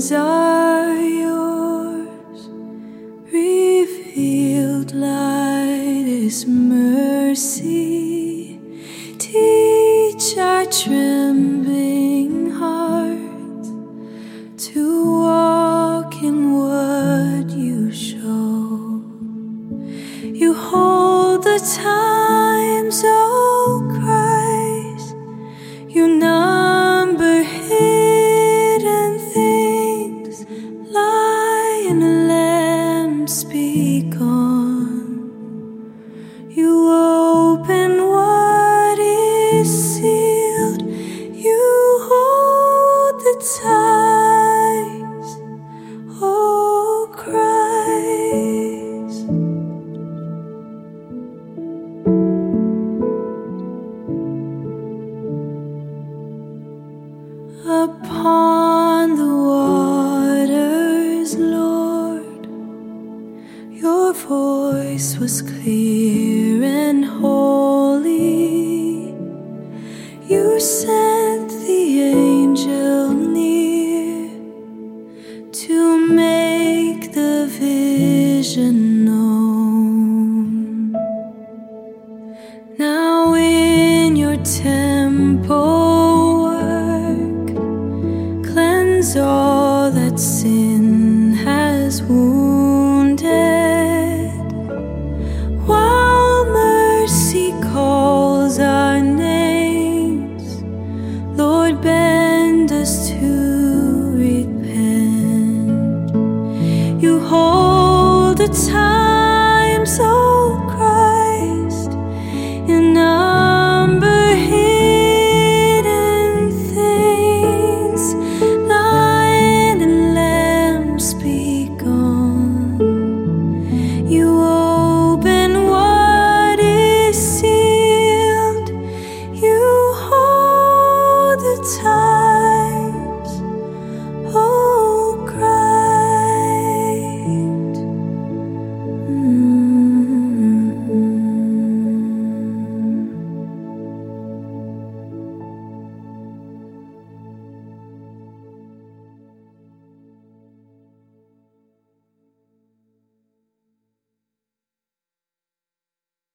hands are yours, revealed light is mercy. Teach our trembling hearts to walk in what you show. You hold the times, oh Christ. You number hidden things. Lion and lamb speak on. You open what is sealed. You hold the tides, oh Christ. Upon the waters, Lord, your voice was clear and holy. You sent the angel near to make the vision known. Now in your temple